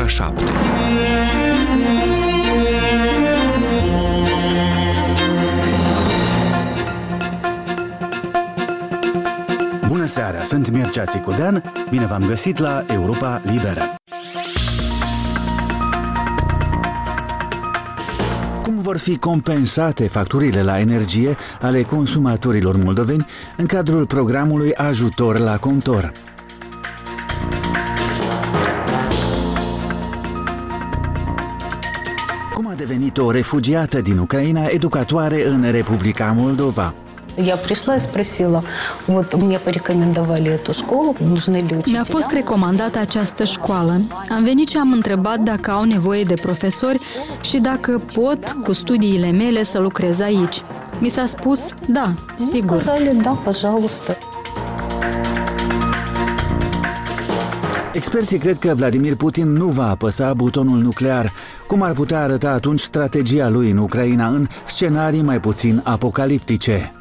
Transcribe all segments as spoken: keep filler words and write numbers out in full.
ora șapte. Bună seara, sunt Mircea Țicudean, bine v-am găsit la Europa Liberă. Cum vor fi compensate facturile la energie ale consumatorilor moldoveni în cadrul programului Ajutor la Contor? Cum a devenit o refugiată din Ucraina educatoare în Republica Moldova? Я пришла и спросила, вот мне порекомендовали эту школу, нужны ли учителя? Mi-a fost recomandată această școală. Am venit și am întrebat dacă au nevoie de profesori și dacă pot, cu studiile mele, să lucrez aici. Mi s-a spus, da, sigur. Сказали, да, пожалуйста. Experții cred că Vladimir Putin nu va apăsa butonul nuclear. Cum ar putea arăta atunci strategia lui în Ucraina în scenarii mai puțin apocaliptice?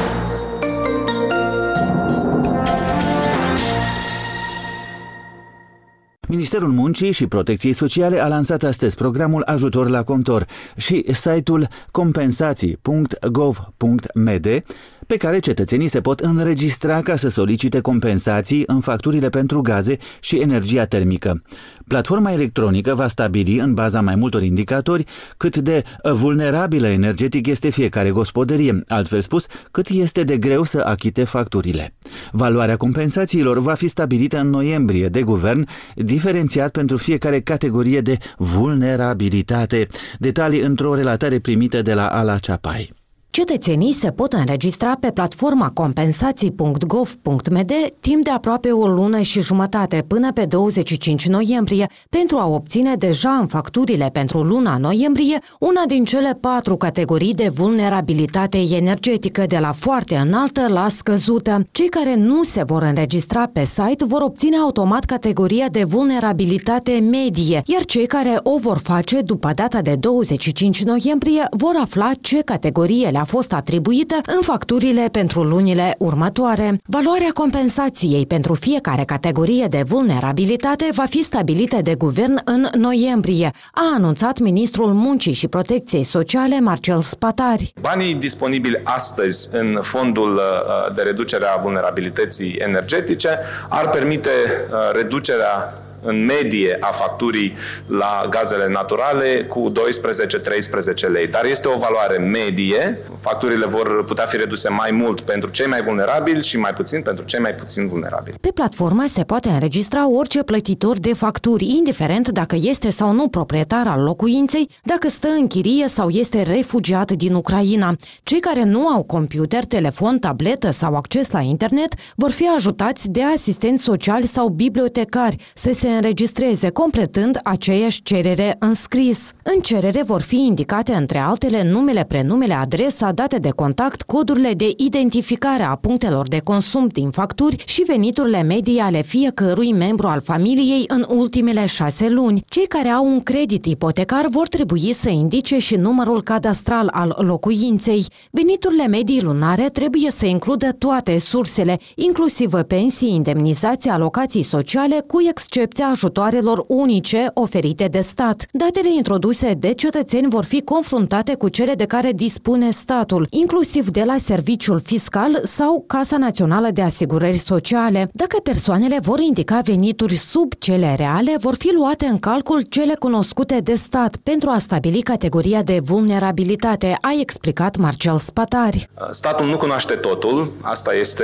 Ministerul Muncii și Protecției Sociale a lansat astăzi programul Ajutor la Contor și site-ul compensații punct gov punct m d, pe care cetățenii se pot înregistra ca să solicite compensații în facturile pentru gaze și energia termică. Platforma electronică va stabili, în baza mai multor indicatori, cât de vulnerabilă energetic este fiecare gospodărie, altfel spus, cât este de greu să achite facturile. Valoarea compensațiilor va fi stabilită în noiembrie de guvern, diferențiat pentru fiecare categorie de vulnerabilitate. Detalii într-o relatare primită de la Ala Ceapai. Cetățenii se pot înregistra pe platforma compensații punct gov punct m d timp de aproape o lună și jumătate până pe douăzeci și cinci noiembrie pentru a obține deja în facturile pentru luna noiembrie una din cele patru categorii de vulnerabilitate energetică, de la foarte înaltă la scăzută. Cei care nu se vor înregistra pe site vor obține automat categoria de vulnerabilitate medie, iar cei care o vor face după data de douăzeci și cinci noiembrie vor afla ce categorie a fost atribuită în facturile pentru lunile următoare. Valoarea compensației pentru fiecare categorie de vulnerabilitate va fi stabilită de guvern în noiembrie, a anunțat ministrul Muncii și Protecției Sociale Marcel Spatari. Banii disponibili astăzi în fondul de reducere a vulnerabilității energetice ar permite reducerea în medie a facturii la gazele naturale cu doisprezece treisprezece lei. Dar este o valoare medie. Facturile vor putea fi reduse mai mult pentru cei mai vulnerabili și mai puțin pentru cei mai puțin vulnerabili. Pe platformă se poate înregistra orice plătitor de facturi, indiferent dacă este sau nu proprietar al locuinței, dacă stă în chirie sau este refugiat din Ucraina. Cei care nu au computer, telefon, tabletă sau acces la internet vor fi ajutați de asistenți sociali sau bibliotecari să se înregistreze, completând aceeași cerere în scris. În cerere vor fi indicate, între altele, numele, prenumele, adresa, date de contact, codurile de identificare a punctelor de consum din facturi și veniturile medii ale fiecărui membru al familiei în ultimele șase luni. Cei care au un credit ipotecar vor trebui să indice și numărul cadastral al locuinței. Veniturile medii lunare trebuie să includă toate sursele, inclusiv pensii, indemnizații, alocații sociale, cu excepția ajutoarelor unice oferite de stat. Datele introduse de cetățeni vor fi confruntate cu cele de care dispune statul, inclusiv de la Serviciul Fiscal sau Casa Națională de Asigurări Sociale. Dacă persoanele vor indica venituri sub cele reale, vor fi luate în calcul cele cunoscute de stat pentru a stabili categoria de vulnerabilitate, a explicat Marcel Spatari. Statul nu cunoaște totul, asta este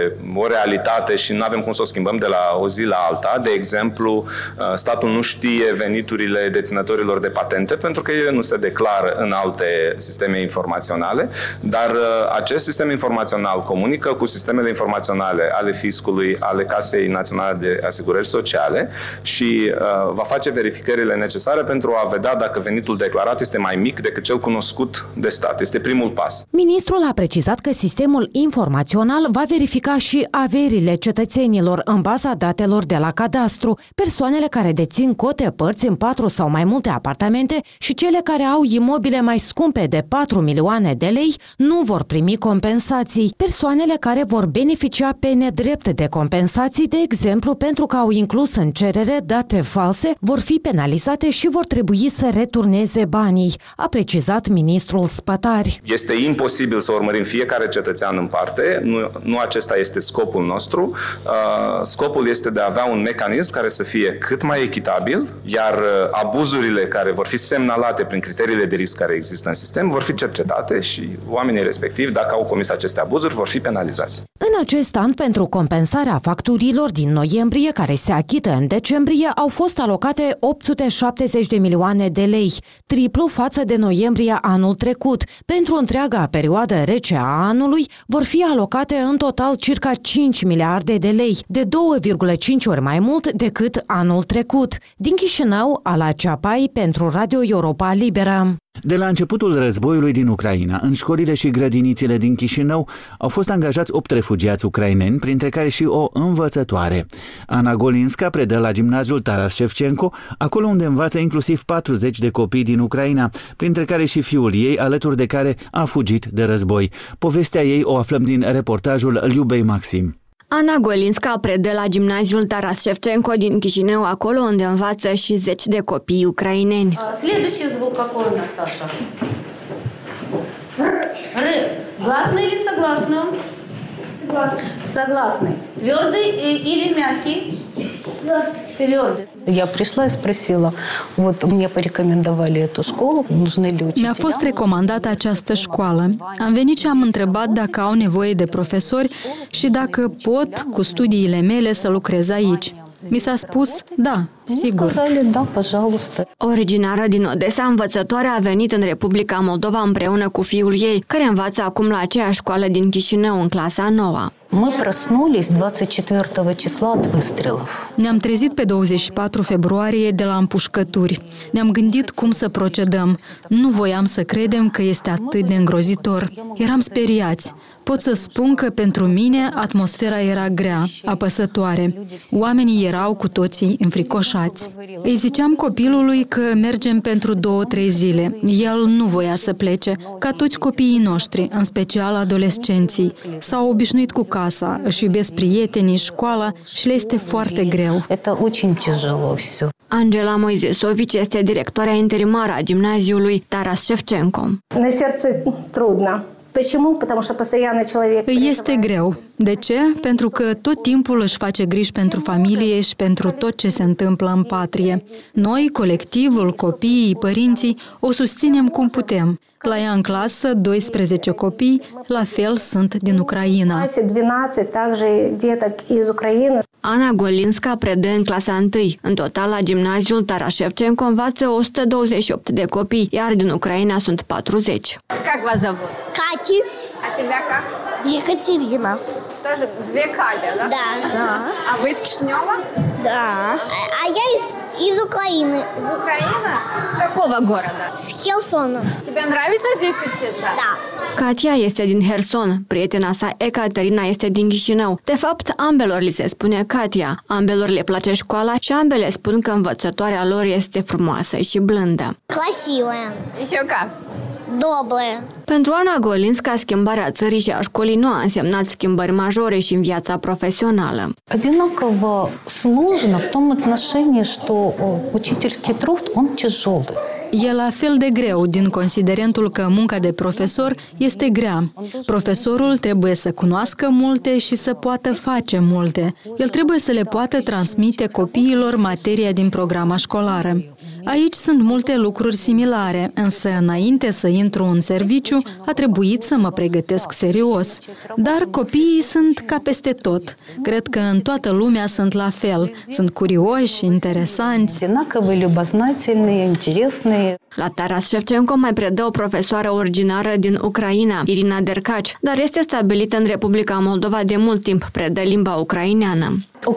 o realitate și nu avem cum să o schimbăm de la o zi la alta. De exemplu, statul nu știe veniturile deținătorilor de patente pentru că ele nu se declară în alte sisteme informaționale, dar acest sistem informațional comunică cu sistemele informaționale ale fiscului, ale Casei Naționale de Asigurări Sociale și uh, va face verificările necesare pentru a vedea dacă venitul declarat este mai mic decât cel cunoscut de stat. Este primul pas. Ministrul a precizat că sistemul informațional va verifica și averile cetățenilor în baza datelor de la cadastru, persoanele care dețin cote părți în patru sau mai multe apartamente și cele care au imobile mai scumpe de patru milioane de lei nu vor primi compensații. Persoanele care vor beneficia pe nedrept de compensații, de exemplu pentru că au inclus în cerere date false, vor fi penalizate și vor trebui să returneze banii, a precizat ministrul Spătari. Este imposibil să urmărim fiecare cetățean în parte, nu, nu acesta este scopul nostru. Uh, scopul este de a avea un mecanism care să fie cât mai echitabil, iar uh, abuzurile care vor fi semnalate prin criteriile de risc care există în sistem vor fi cercetate și oamenii respectivi, dacă au comis aceste abuzuri, vor fi penalizați. În acest an, pentru compensarea facturilor din noiembrie, care se achită în decembrie, au fost alocate opt sute șaptezeci de milioane de lei, triplu față de noiembrie anul trecut. Pentru întreaga perioadă rece a anului vor fi alocate în total circa cinci miliarde de lei, de două virgulă cinci ori mai mult decât anul trecut. Din Chișinău, Ala Ceapai pentru Radio Europa Liberă. De la începutul războiului din Ucraina, în școlile și grădinițele din Chișinău au fost angajați opt refugiați ucraineni, printre care și o învățătoare. Ana Golinska predă la gimnaziul Taras Shevchenko, acolo unde învață inclusiv patruzeci de copii din Ucraina, printre care și fiul ei, alături de care a fugit de război. Povestea ei o aflăm din reportajul Liubei Maxim. Ana Golinska predă la gimnaziul Taras Shevchenko din Chișinău, acolo unde învață și zeci de copii ucraineni. Следующий звук какой у нас, Саша? Р. Гласный или согласный? Согласный. Твердый или мягкий? Твердый. Я пришла и спросила, вот мне порекомендовали эту школу, нужны ли учителя? Mi-a fost recomandată această școală. Am venit și am întrebat dacă au nevoie de profesori și dacă pot, cu studiile mele, să lucrez aici. Mi s-a spus, da, sigur. Originară din Odessa, învățătoarea a venit în Republica Moldova împreună cu fiul ei, care învață acum la aceeași școală din Chișinău, în clasa a noua. Мы проснулись двадцать четвёртого числа от выстрелов. Ne-am trezit pe douăzeci și patru februarie de la împușcături. Ne-am gândit cum să procedăm. Nu voiam să credem că este atât de îngrozitor. Eram speriați. Pot să spun că pentru mine atmosfera era grea, apăsătoare. Oamenii erau cu toții înfricoșați. Îi ziceam copilului că mergem pentru două-trei zile. El nu voia să plece, ca toți copiii noștri, în special adolescenții. S-au obișnuit cu casa, își iubesc prietenii, școala și le este foarte greu. Angela Moisesovici este directoarea interimară a gimnaziului Taras Shevchenko. На сердце трудно. Почему? Потому что постоянно человек... Îi este greu. De ce? Pentru că tot timpul își face griji pentru familie și pentru tot ce se întâmplă în patrie. Noi, colectivul, copiii, părinții, o susținem cum putem. La ea în clasă, doisprezece copii, la fel sunt din Ucraina. Ana Golinska predă în clasa întâi. În total, la gimnaziul Taras Shevchenko învață o sută douăzeci și opt de copii, iar din Ucraina sunt patruzeci. Как вас зовут? Кати. А тебя как? Екатерина. Тоже две Катя, да? Да. Да. А вы из Кишинева? Да. А я из, из Украины. Из Украины? С какого города? С Херсона. Тебе нравится здесь учиться? Да. Katia este din Herson, prietena sa Ecaterina este din Chișinău. De fapt, ambelor li se spune Katia. Ambelor le place școala și ambele spun că învățătoarea lor este frumoasă și blândă. Красивая. Еще как? Добрая. Pentru Ana Golinska, schimbarea țării și a școlii nu a însemnat schimbări majore și în viața profesională. Одинаково сложно в том отношении, что учительский труд, он тяжелый. E la fel de greu din considerentul că munca de profesor este grea. Profesorul trebuie să cunoască multe și să poată face multe. El trebuie să le poată transmite copiilor materia din programa școlară. Aici sunt multe lucruri similare, însă înainte să intru în serviciu, a trebuit să mă pregătesc serios. Dar copiii sunt ca peste tot. Cred că în toată lumea sunt la fel. Sunt curioși, interesanți. La Taras Shevchenko mai predă o profesoară originară din Ucraina, Irina Dercaci, dar este stabilită în Republica Moldova de mult timp, predă limba ucraineană.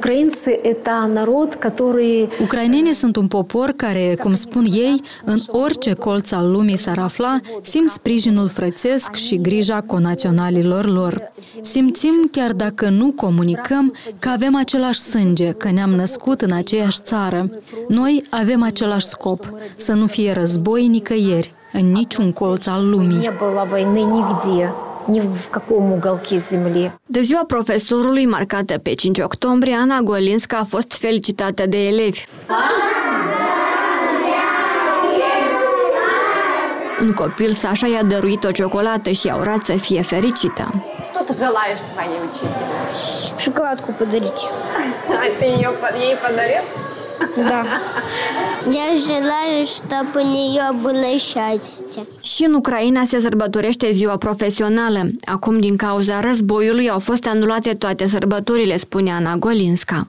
Ucrainenii sunt un popor care, cum spun ei, în orice colț al lumii s-ar afla, simt sprijinul frățesc și grija conaționalilor lor. Simțim, chiar dacă nu comunicăm, că avem același sânge, că ne-am născut în aceeași țară. Noi avem același scop, să nu fie război nicăieri, în niciun colț al lumii. De ziua profesorului, marcată pe cinci octombrie, Ana Golinska a fost felicitată de elevi. Un copil, Sasha, i-a dăruit o ciocolată și i-a urat să fie fericită. Что ты желаешь своей учительнице? Шоколадку подарить. А ты ее ей подарил? Да. Я желаю, чтобы у нее было счастье. Și în Ucraina se sărbătorește ziua profesională. Acum, din cauza războiului, au fost anulate toate sărbătorile, spune Ana Golinska.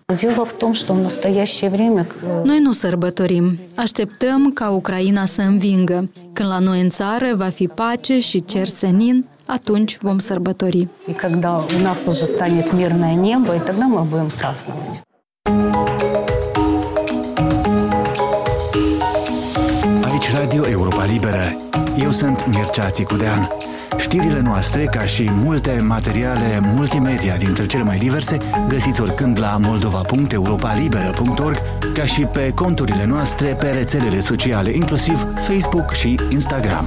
Noi nu sărbătorim. Așteptăm ca Ucraina să învingă. Când la noi în țară va fi pace și cer senin, atunci vom sărbători. И когда у нас уже станет мирное небо, и тогда мы будем праздновать. Aici Radio Europa Liberă. Eu sunt Mircea Țicudean. Știrile noastre, ca și multe materiale multimedia dintre cele mai diverse, găsiți oricând la moldova punct europa liberă punct org, ca și pe conturile noastre pe rețelele sociale, inclusiv Facebook și Instagram.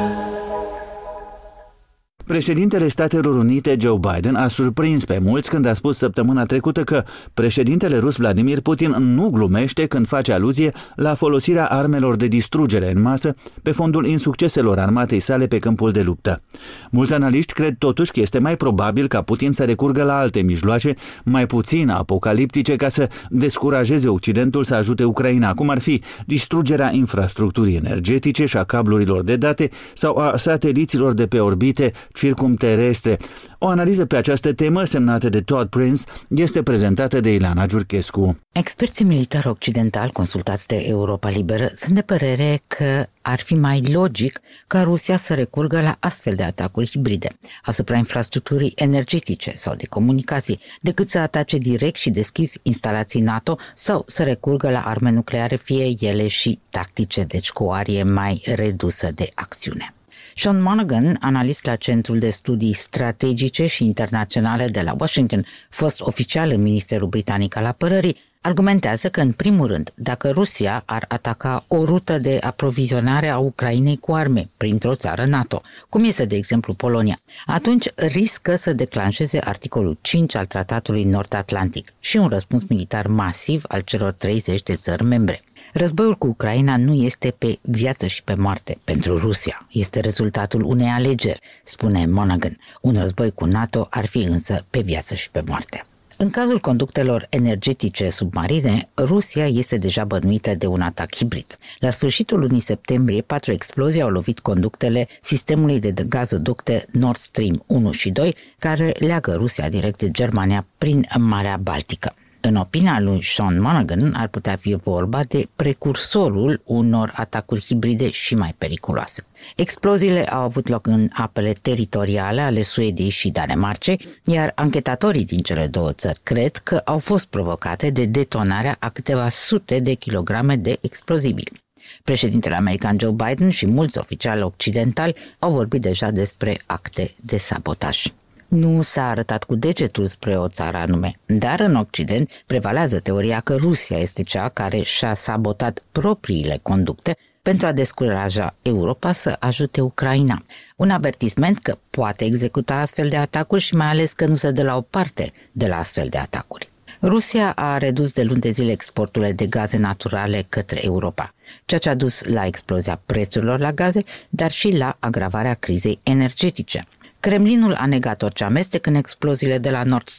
Președintele Statelor Unite, Joe Biden, a surprins pe mulți când a spus săptămâna trecută că președintele rus Vladimir Putin nu glumește când face aluzie la folosirea armelor de distrugere în masă pe fondul insucceselor armatei sale pe câmpul de luptă. Mulți analiști cred totuși că este mai probabil ca Putin să recurgă la alte mijloace mai puțin apocaliptice ca să descurajeze Occidentul să ajute Ucraina, cum ar fi distrugerea infrastructurii energetice și a cablurilor de date sau a sateliților de pe orbite circumterestre. O analiză pe această temă, semnată de Todd Prince, este prezentată de Ilana Giurchescu. Experții militari occidentali consultați de Europa Liberă sunt de părere că ar fi mai logic ca Rusia să recurgă la astfel de atacuri hibride asupra infrastructurii energetice sau de comunicații, decât să atace direct și deschis instalații NATO sau să recurgă la arme nucleare, fie ele și tactice, deci cu o arie mai redusă de acțiune. Sean Monaghan, analist la Centrul de Studii Strategice și Internaționale de la Washington, fost oficial în Ministerul Britanic al Apărării, argumentează că, în primul rând, dacă Rusia ar ataca o rută de aprovizionare a Ucrainei cu arme printr-o țară NATO, cum este, de exemplu, Polonia, atunci riscă să declanșeze articolul cinci al Tratatului Nord-Atlantic și un răspuns militar masiv al celor treizeci de țări membre. Războiul cu Ucraina nu este pe viață și pe moarte pentru Rusia. Este rezultatul unei alegeri, spune Monaghan. Un război cu NATO ar fi însă pe viață și pe moarte. În cazul conductelor energetice submarine, Rusia este deja bănuită de un atac hibrid. La sfârșitul lunii septembrie, patru explozii au lovit conductele sistemului de gazoducte Nord Stream unu și doi, care leagă Rusia direct de Germania prin Marea Baltică. În opinia lui Sean Monaghan, ar putea fi vorba de precursorul unor atacuri hibride și mai periculoase. Exploziile au avut loc în apele teritoriale ale Suediei și Danemarcei, iar anchetatorii din cele două țări cred că au fost provocate de detonarea a câteva sute de kilograme de explozibili. Președintele american Joe Biden și mulți oficiali occidentali au vorbit deja despre acte de sabotaj. Nu s-a arătat cu degetul spre o țară anume, dar în Occident prevalează teoria că Rusia este cea care și-a sabotat propriile conducte pentru a descuraja Europa să ajute Ucraina. Un avertisment că poate executa astfel de atacuri și mai ales că nu se dă la o parte de la astfel de atacuri. Rusia a redus de luni de zile exporturile de gaze naturale către Europa, ceea ce a dus la explozia prețurilor la gaze, dar și la agravarea crizei energetice. Kremlinul a negat orice amestec în exploziile de la Nord Stream.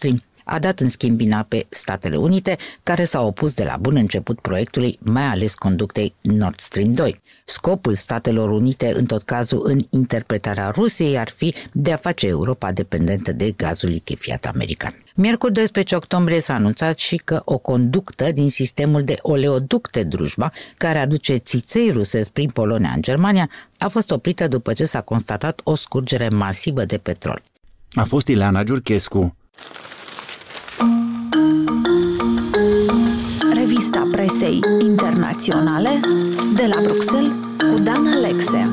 a dat în schimb vina pe Statele Unite, care s-au opus de la bun început proiectului, mai ales conductei Nord Stream doi. Scopul Statelor Unite, în tot cazul, în interpretarea Rusiei, ar fi de a face Europa dependentă de gazul lichefiat american. Miercuri doisprezece octombrie s-a anunțat și că o conductă din sistemul de oleoducte Drujba, care aduce țiței rusesc prin Polonia în Germania, a fost oprită după ce s-a constatat o scurgere masivă de petrol. A fost Ileana Giurchescu. Revista presei internaționale de la Bruxelles cu Dan Alexe.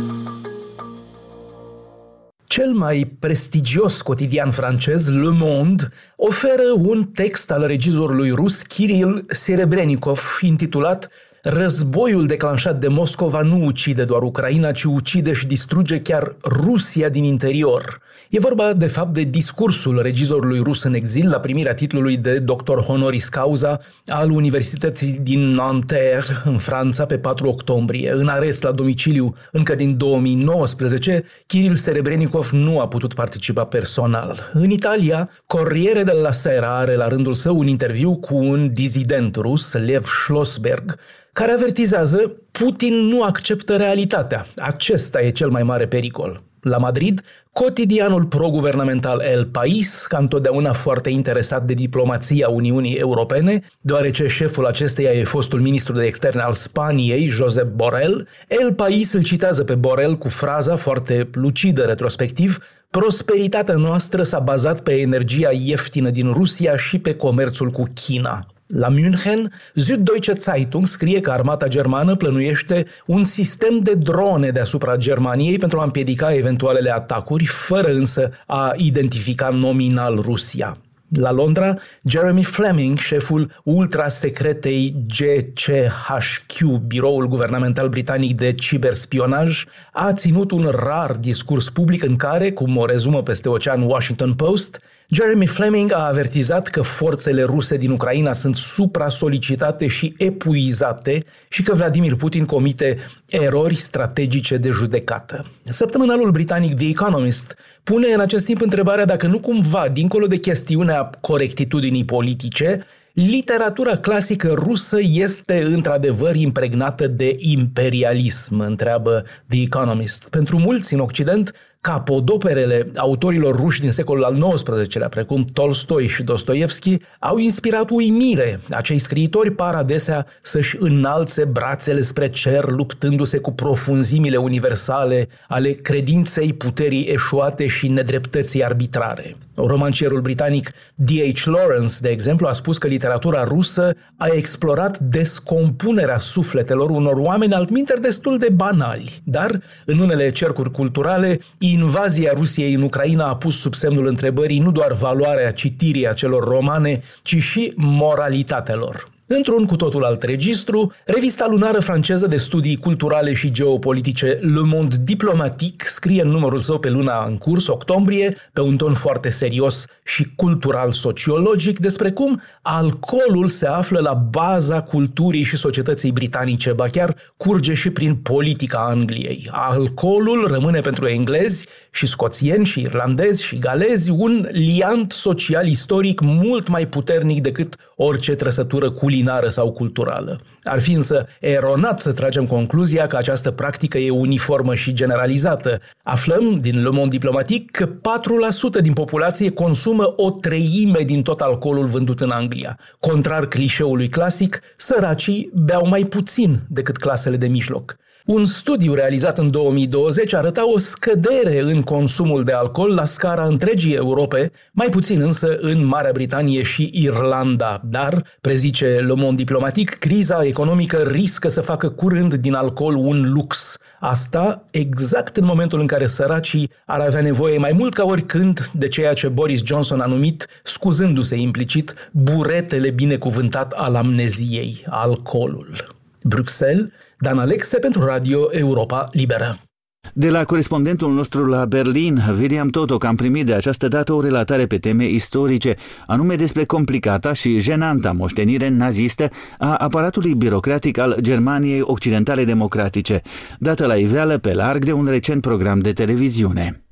Cel mai prestigios cotidian francez, Le Monde, oferă un text al regizorului rus Kirill Serebrennikov intitulat "Războiul declanșat de Moscova nu ucide doar Ucraina, ci ucide și distruge chiar Rusia din interior." E vorba, de fapt, de discursul regizorului rus în exil la primirea titlului de doctor honoris causa al Universității din Nanterre, în Franța, pe patru octombrie. În arest la domiciliu încă din două mii nouăsprezece, Kirill Serebrennikov nu a putut participa personal. În Italia, Corriere della Sera are la rândul său un interviu cu un dizident rus, Lev Schlossberg, care avertizează: Putin nu acceptă realitatea. Acesta e cel mai mare pericol. La Madrid, cotidianul pro-guvernamental El País, ca întotdeauna foarte interesat de diplomația Uniunii Europene, deoarece șeful acesteia e fostul ministru de externe al Spaniei, Josep Borrell, El País îl citează pe Borrell cu fraza foarte lucidă retrospectiv: "Prosperitatea noastră s-a bazat pe energia ieftină din Rusia și pe comerțul cu China." La München, Süddeutsche Zeitung scrie că armata germană plănuiește un sistem de drone deasupra Germaniei pentru a împiedica eventualele atacuri, fără însă a identifica nominal Rusia. La Londra, Jeremy Fleming, șeful ultrasecretei G C H Q, biroul guvernamental britanic de ciberspionaj, a ținut un rar discurs public în care, cum o rezumă peste ocean Washington Post, Jeremy Fleming a avertizat că forțele ruse din Ucraina sunt supra-solicitate și epuizate și că Vladimir Putin comite erori strategice de judecată. Săptămânalul britanic The Economist pune în acest timp întrebarea dacă nu cumva, dincolo de chestiunea corectitudinii politice, literatura clasică rusă este într-adevăr impregnată de imperialism, întreabă The Economist. Pentru mulți în Occident, capodoperele autorilor ruși din secolul al nouăsprezecelea, precum Tolstoi și Dostoevski, au inspirat uimire. Acei scriitori par adesea să-și înalțe brațele spre cer, luptându-se cu profunzimile universale ale credinței, puterii eșuate și nedreptății arbitrare. Romancierul britanic D H Lawrence, de exemplu, a spus că literatura rusă a explorat descompunerea sufletelor unor oameni altminteri destul de banali, dar în unele cercuri culturale, invazia Rusiei în Ucraina a pus sub semnul întrebării nu doar valoarea citirii acelor romane, ci și moralitatea lor. Într-un cu totul alt registru, revista lunară franceză de studii culturale și geopolitice Le Monde Diplomatique scrie în numărul său pe luna în curs, octombrie, pe un ton foarte serios și cultural-sociologic, despre cum alcoolul se află la baza culturii și societății britanice, ba chiar curge și prin politica Angliei. Alcoolul rămâne pentru englezi și scoțieni și irlandezi și galezi un liant social istoric mult mai puternic decât orice trăsătură culinară sau culturală. Ar fi însă eronat să tragem concluzia că această practică e uniformă și generalizată. Aflăm din Le Monde Diplomatique că patru la sută din populație consumă o treime din tot alcoolul vândut în Anglia. Contrar clișeului clasic, săracii beau mai puțin decât clasele de mijloc. Un studiu realizat în două mii douăzeci arăta o scădere în consumul de alcool la scara întregii Europe, mai puțin însă în Marea Britanie și Irlanda. Dar, prezice Le Monde Diplomatique, criza economică riscă să facă curând din alcool un lux. Asta exact în momentul în care săracii ar avea nevoie mai mult ca oricând de ceea ce Boris Johnson a numit, scuzându-se implicit, buretele binecuvântat al amneziei, alcoolul. Bruxelles, Dan Alexe pentru Radio Europa Liberă. De la corespondentul nostru la Berlin, William Totoc, am primit de această dată o relatare pe teme istorice, anume despre complicata și jenanta moștenire nazistă a aparatului birocratic al Germaniei Occidentale Democratice, dată la iveală pe larg de un recent program de televiziune.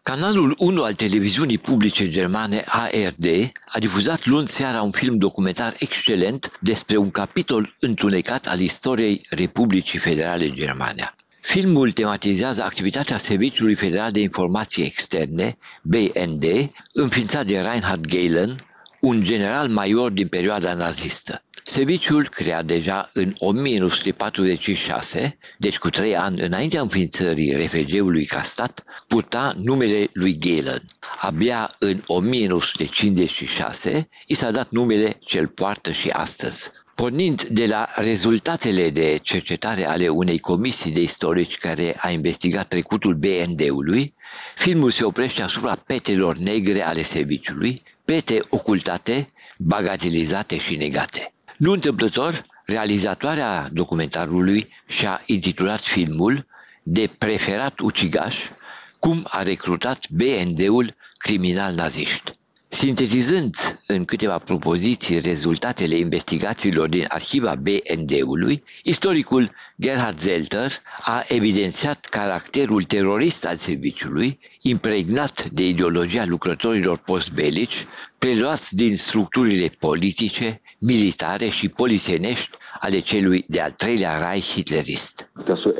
Canalul unu al televiziunii publice germane A R D a difuzat luni seara un film documentar excelent despre un capitol întunecat al istoriei Republicii Federale Germania. Filmul tematizează activitatea Serviciului Federal de Informații Externe, B N D, înființat de Reinhard Gehlen, un general major din perioada nazistă. Serviciul, creat deja în o mie nouă sute patruzeci și șase, deci cu trei ani înaintea înființării R F G-ului ca stat, purta numele lui Gehlen. Abia în o mie nouă sute cincizeci și șase i s-a dat numele ce îl poartă și astăzi. Pornind de la rezultatele de cercetare ale unei comisii de istorici care a investigat trecutul B N D-ului, filmul se oprește asupra petelor negre ale serviciului, pete ocultate, bagatelizate și negate. Nu întâmplător, realizatoarea documentarului și-a intitulat filmul De preferat ucigaș, cum a recrutat B N D-ul criminal naziști. Sintetizând în câteva propoziții rezultatele investigațiilor din arhiva B N D-ului, istoricul Gerhard Zelter a evidențiat caracterul terorist al serviciului, impregnat de ideologia lucrătorilor postbelici, preluați din structurile politice, militare și polițienești ale celui de-al treilea Reich hitlerist.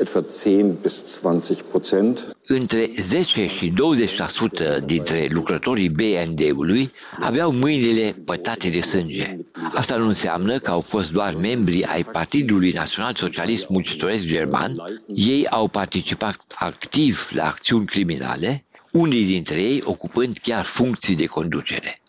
Între zece și douăzeci la sută dintre lucrătorii B N D-ului aveau mâinile pătate de sânge. Asta nu înseamnă că au fost doar membri ai Partidului Național Socialist Muncitoresc German, ei au participat activ la acțiuni criminale, unii dintre ei ocupând chiar funcții de conducere.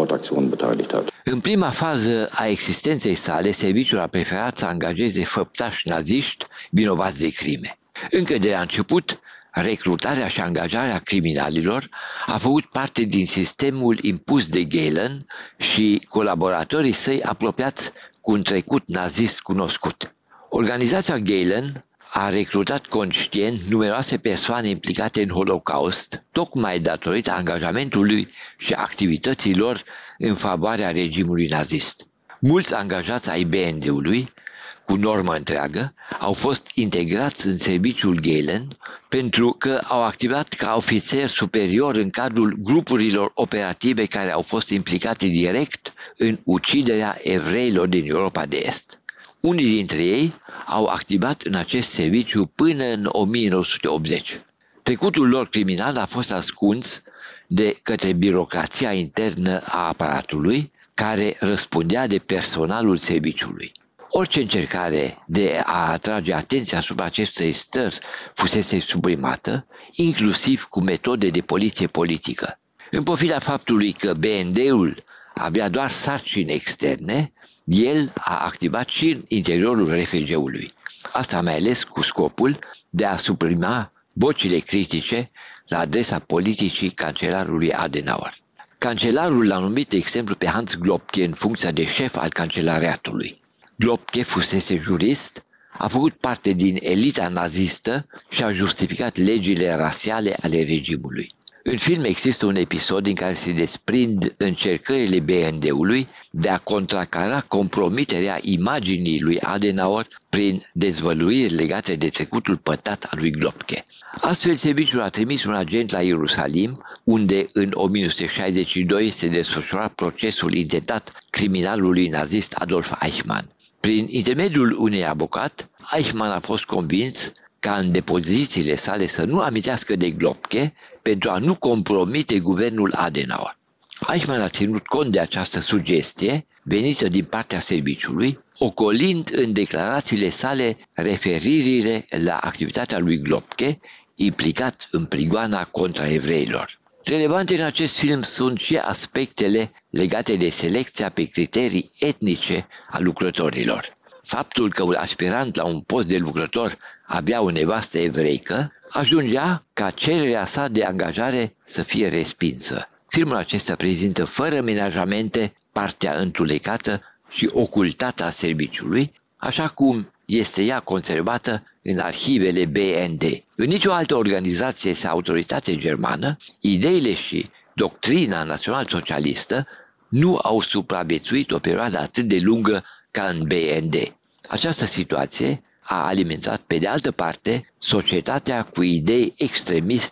În prima fază a existenței sale, serviciul a preferat să angajeze făptași naziști vinovați de crime. Încă de la început, recrutarea și angajarea criminalilor a făcut parte din sistemul impus de Gehlen și colaboratorii săi apropiați cu un trecut nazist cunoscut. Organizația Gehlen a recrutat conștient numeroase persoane implicate în Holocaust, tocmai datorită angajamentului și activităților în favoarea regimului nazist. Mulți angajați ai B N D-ului, cu normă întreagă, au fost integrați în serviciul Gehlen pentru că au activat ca ofițeri superiori în cadrul grupurilor operative care au fost implicate direct în uciderea evreilor din Europa de Est. Unii dintre ei au activat în acest serviciu până în o mie nouă sute optzeci. Trecutul lor criminal a fost ascuns de către birocrația internă a aparatului, care răspundea de personalul serviciului. Orice încercare de a atrage atenția asupra acestei stări fusese suprimată, inclusiv cu metode de poliție politică. În pofida faptului că B N D-ul avea doar sarcini externe, el a activat și în interiorul R F G-ului. Asta mai ales cu scopul de a suprima vocile critice la adresa politicii cancelarului Adenauer. Cancelarul l-a numit, de exemplu, pe Hans Globke în funcția de șef al cancelariatului. Globke fusese jurist, a făcut parte din elita nazistă și a justificat legile rasiale ale regimului. În film există un episod în care se desprind încercările B N D-ului de a contracara compromiterea imaginii lui Adenauer prin dezvăluiri legate de trecutul pătat al lui Globke. Astfel, serviciul a trimis un agent la Ierusalim, unde în o mie nouă sute șaizeci și doi se desfășura procesul intentat criminalului nazist Adolf Eichmann. Prin intermediul unui avocat, Eichmann a fost convins ca în depozițiile sale să nu amintească de Globke pentru a nu compromite guvernul Adenauer. Eichmann a ținut cont de această sugestie venită din partea serviciului, ocolind în declarațiile sale referirile la activitatea lui Globke, implicat în prigoana contra evreilor. Relevante în acest film sunt și aspectele legate de selecția pe criterii etnice a lucrătorilor. Faptul că un aspirant la un post de lucrător avea o nevastă evreică ajungea ca cererea sa de angajare să fie respinsă. Filmul acesta prezintă fără menajamente partea întulecată și ocultată a serviciului, așa cum este ea conservată în arhivele B N D. În nicio altă organizație sau autoritate germană, ideile și doctrina național-socialistă nu au supraviețuit o perioadă atât de lungă ca în B N D. Această situație a alimentat, pe de altă parte, societatea cu idei extremiste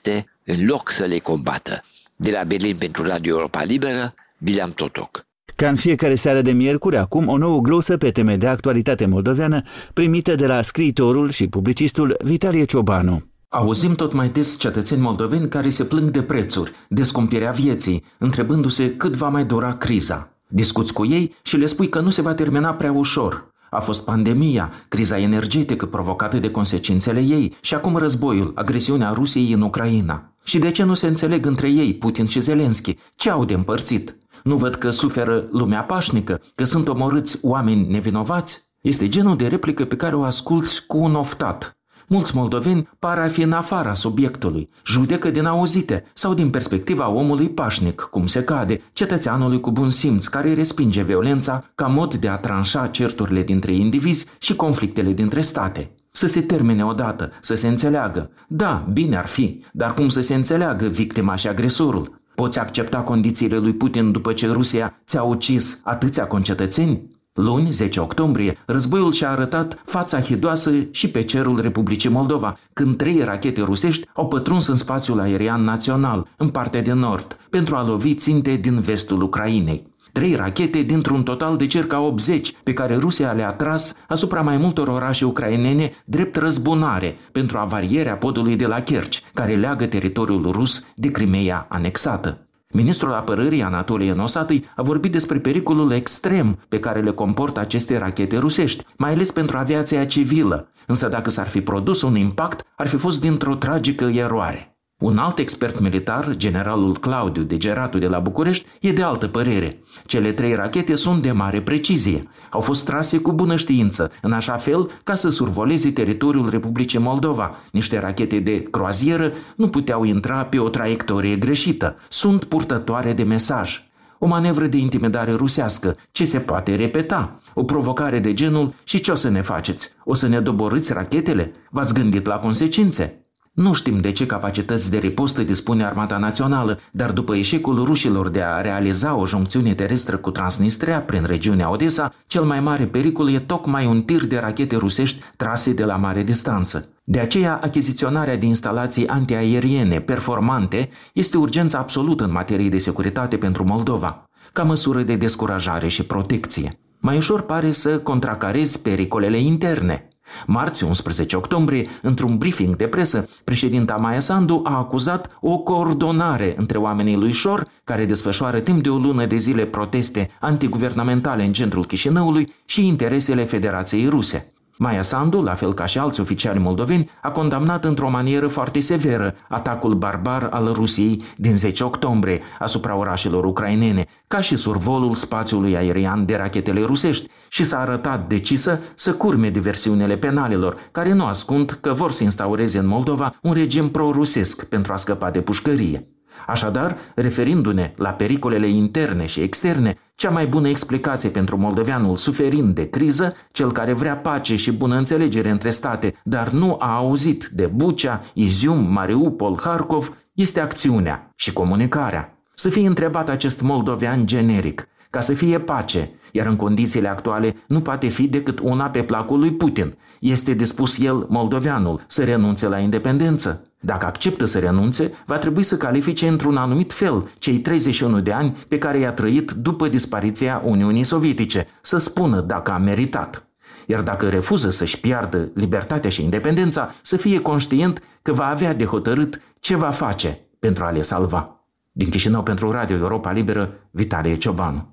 în loc să le combată. De la Berlin pentru Radio Europa Liberă, Bileam Totoc. Ca în fiecare seară de miercuri, acum o nouă glosă pe teme de actualitate moldoveană, primită de la scriitorul și publicistul Vitalie Ciobanu. Auzim tot mai des cetățeni moldoveni care se plâng de prețuri, de scumpirea vieții, întrebându-se cât va mai dura criza. Discuți cu ei și le spui că nu se va termina prea ușor. A fost pandemia, criza energetică provocată de consecințele ei și acum războiul, agresiunea Rusiei în Ucraina. Și de ce nu se înțeleg între ei, Putin și Zelenski? Ce au de împărțit? Nu văd că suferă lumea pașnică, că sunt omorâți oameni nevinovați? Este genul de replică pe care o asculți cu un oftat. Mulți moldoveni par a fi în afara subiectului, judecă din auzite sau din perspectiva omului pașnic, cum se cade, cetățeanului cu bun simț care respinge violența ca mod de a tranșa certurile dintre indivizi și conflictele dintre state. Să se termine odată, să se înțeleagă. Da, bine ar fi, dar cum să se înțeleagă victima și agresorul? Poți accepta condițiile lui Putin după ce Rusia ți-a ucis atâția concetățeni? Luni, zece octombrie, războiul și-a arătat fața hidoasă și pe cerul Republicii Moldova, când trei rachete rusești au pătruns în spațiul aerian național, în partea de nord, pentru a lovi ținte din vestul Ucrainei. Trei rachete dintr-un total de circa optzeci pe care Rusia le-a tras asupra mai multor orașe ucrainene drept răzbunare pentru avarierea podului de la Kerch, care leagă teritoriul rus de Crimeea anexată. Ministrul Apărării Anatolie Nosatăi a vorbit despre pericolul extrem pe care le comportă aceste rachete rusești, mai ales pentru aviația civilă, însă dacă s-ar fi produs un impact, ar fi fost dintr-o tragică eroare. Un alt expert militar, generalul Claudiu Degeratu de la București, e de altă părere. Cele trei rachete sunt de mare precizie. Au fost trase cu bună știință, în așa fel ca să survoleze teritoriul Republicii Moldova. Niște rachete de croazieră nu puteau intra pe o traiectorie greșită. Sunt purtătoare de mesaj. O manevră de intimidare rusească, ce se poate repeta? O provocare de genul și ce o să ne faceți? O să ne doborâți rachetele? V-ați gândit la consecințe? Nu știm de ce capacități de ripostă dispune Armata Națională, dar după eșecul rușilor de a realiza o juncțiune terestră cu Transnistria prin regiunea Odessa, cel mai mare pericol e tocmai un tir de rachete rusești trase de la mare distanță. De aceea, achiziționarea de instalații antiaeriene performante este urgență absolută în materie de securitate pentru Moldova, ca măsură de descurajare și protecție. Mai ușor pare să contracarezi pericolele interne. Marți, unsprezece octombrie, într-un briefing de presă, președinta Maia Sandu a acuzat o coordonare între oamenii lui Șor, care desfășoară timp de o lună de zile proteste antiguvernamentale în centrul Chișinăului, și interesele Federației Ruse. Maia Sandu, la fel ca și alți oficiali moldoveni, a condamnat într-o manieră foarte severă atacul barbar al Rusiei din zece octombrie asupra orașelor ucrainene, ca și survolul spațiului aerian de rachetele rusești, și s-a arătat decisă să curme diversiunile penalelor, care nu ascund că vor să instaureze în Moldova un regim pro-rusesc pentru a scăpa de pușcărie. Așadar, referindu-ne la pericolele interne și externe, cea mai bună explicație pentru moldoveanul suferind de criză, cel care vrea pace și bună înțelegere între state, dar nu a auzit de Bucea, Izium, Mariupol, Harkov, este acțiunea și comunicarea. Să fie întrebat acest moldovean generic, ca să fie pace, iar în condițiile actuale nu poate fi decât una pe placul lui Putin. Este dispus el, moldoveanul, să renunțe la independență? Dacă acceptă să renunțe, va trebui să califice într-un anumit fel cei treizeci și unu de ani pe care i-a trăit după dispariția Uniunii Sovietice, să spună dacă a meritat. Iar dacă refuză să-și piardă libertatea și independența, să fie conștient că va avea de hotărât ce va face pentru a le salva. Din Chișinău pentru Radio Europa Liberă, Vitalie Ciobanu.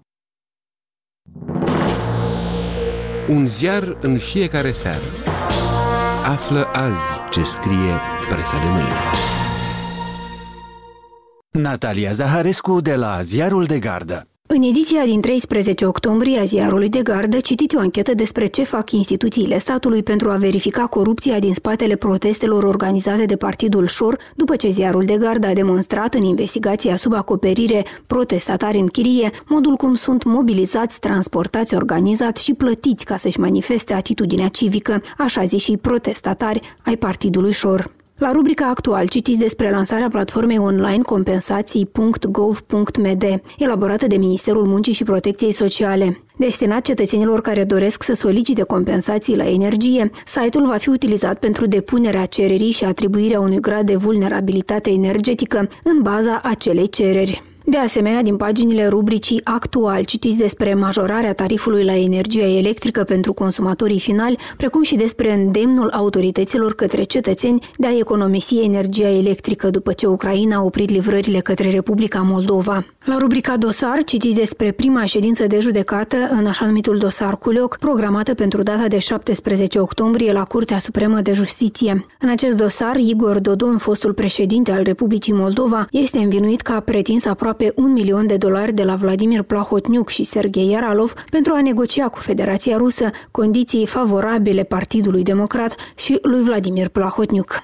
Un ziar în fiecare seară. Află azi ce scrie presa de mâine. Natalia Zaharescu de la Ziarul de Gardă. În ediția din treisprezece octombrie a Ziarului de Gardă citiți o anchetă despre ce fac instituțiile statului pentru a verifica corupția din spatele protestelor organizate de Partidul Șor, după ce Ziarul de Gardă a demonstrat în investigația sub acoperire protestatari în chirie modul cum sunt mobilizați, transportați, organizați și plătiți ca să-și manifeste atitudinea civică, așa ziși protestatari ai Partidului Șor. La rubrica Actual citiți despre lansarea platformei online compensații punct gov punct m d, elaborată de Ministerul Muncii și Protecției Sociale. Destinat cetățenilor care doresc să solicite compensații la energie, site-ul va fi utilizat pentru depunerea cererii și atribuirea unui grad de vulnerabilitate energetică în baza acelei cereri. De asemenea, din paginile rubricii Actual citiți despre majorarea tarifului la energia electrică pentru consumatorii finali, precum și despre îndemnul autorităților către cetățeni de a economisi energia electrică după ce Ucraina a oprit livrările către Republica Moldova. La rubrica Dosar citiți despre prima ședință de judecată în așa numitul dosar Culioc, programată pentru data de șaptesprezece octombrie la Curtea Supremă de Justiție. În acest dosar, Igor Dodon, fostul președinte al Republicii Moldova, este învinuit că a pretins aproape pe un milion de dolari de la Vladimir Plahotniuc și Sergei Yaralov pentru a negocia cu Federația Rusă condiții favorabile Partidului Democrat și lui Vladimir Plahotniuc.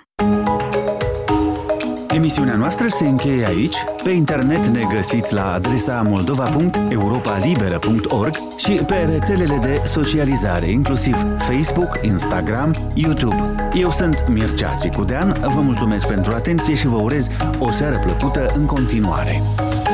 Emisiunea noastră se încheie aici. Pe internet ne găsiți la adresa moldova punct europa liberă punct org și pe rețelele de socializare, inclusiv Facebook, Instagram, YouTube. Eu sunt Mircea Țicudean, vă mulțumesc pentru atenție și vă urez o seară plăcută în continuare.